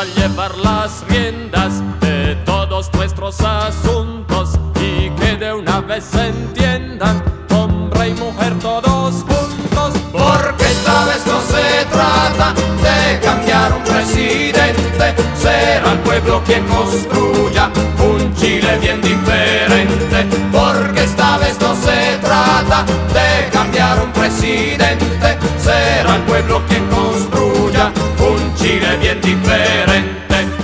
a llevar las riendas de todos nuestros asuntos y que de una vez se entiendan hombre y mujer todos juntos. Porque esta vez no se trata de cambiar un presidente, será el pueblo quien construya un Chile bien diferente. Porque esta vez no se trata de cambiar un presidente, será el pueblo quien construya un Chile bien diferente.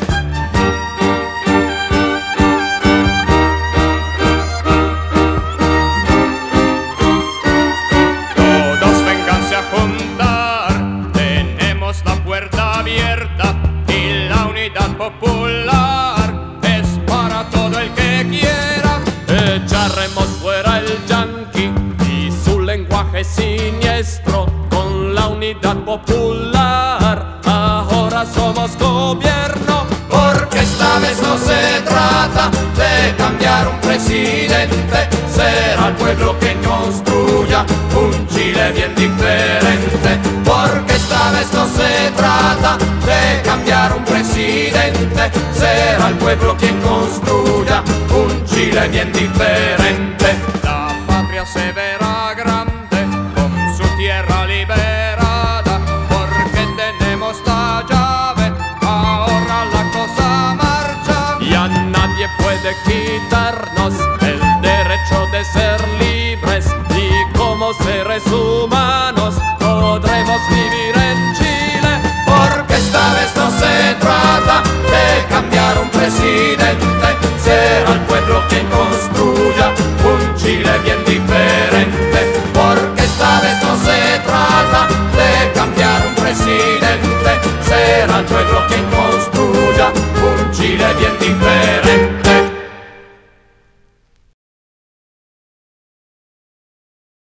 Todos vénganse a juntar, tenemos la puerta abierta y la unidad popular es para todo el que quiera. Echaremos fuera el yanqui y su lenguaje siniestro. Con la unidad popular ahora somos gobierno. Porque esta vez no se trata de cambiar un presidente, será el pueblo quien construya un Chile bien diferente. Porque esta vez no se trata de cambiar un presidente, será el pueblo quien construya un Chile bien diferente. La patria se verá grande con su tierra liberada, porque tenemos la llave, ahora la cosa marcha. Ya nadie puede quitarnos el derecho de ser libres y como seres humanos podremos vivir